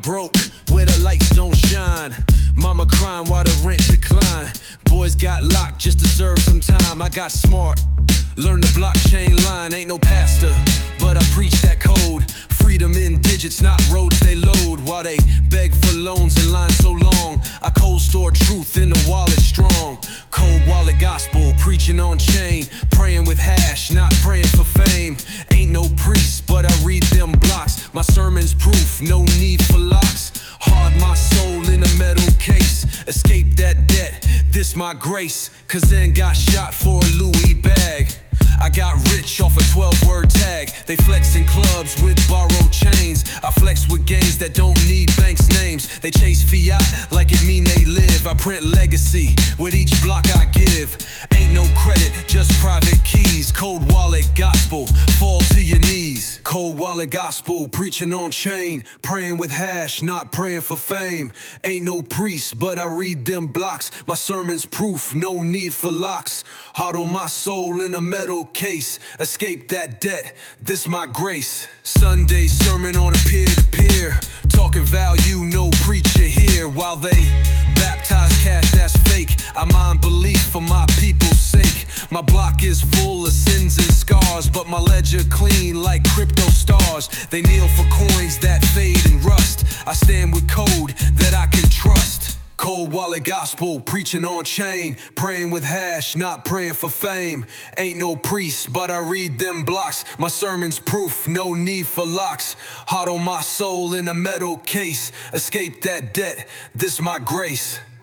broke, where the lights don't shine. Mama crying while the rent decline. Boys got locked just to serve some time. I got smart, learned the blockchain line. Ain't no pastor, but I preach that code. Freedom in digits, not roads they load. While they beg for loans in line so long, I cold store truth in the wallet strong. Cold wallet gospel, preaching on chain. Praying with hash, not praying for fame. Ain't no priest, but I read them blocks. My sermon's proof, no need for locks. Hard my soul in a metal case. Escape that debt, this my grace. Cause then got shot for a Louis bag. I got rich off a 12-word tag. They flex in clubs with borrowed chains. I flex with gangs that don't need banks' names. They chase fiat like it mean they live. I print legacy with each block I give. Ain't no credit, just private keys. Cold wallet gospel, fall to your knees. Cold wallet gospel, preaching on chain. Praying with hash, not praying for fame. Ain't no priest, but I read them blocks. My sermon's proof, no need for locks. Heart on my soul in a metal case. Escape that debt, this my grace. Sunday sermon on a peer-to-peer. Talking value, no preacher here. While they baptize cash, that's fake. I mind belief for my people's sake. My block is full of sins and scars, but my ledger clean like crypto stars. They kneel for coins that fade and rust. I stand with code that I can trust. Cold wallet gospel, preaching on chain. Praying with hash, not praying for fame. Ain't no priest, but I read them blocks. My sermon's proof, no need for locks. Heart on my soul in a metal case. Escape that debt, this my grace.